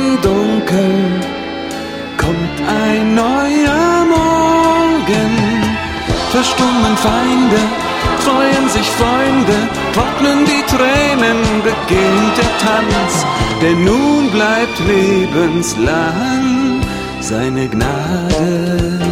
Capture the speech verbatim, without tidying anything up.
Dunkel kommt ein neuer Morgen. Verstummen Feinde, freuen sich Freunde, trocknen die Tränen, beginnt der Tanz. Denn nun bleibt lebenslang seine Gnade.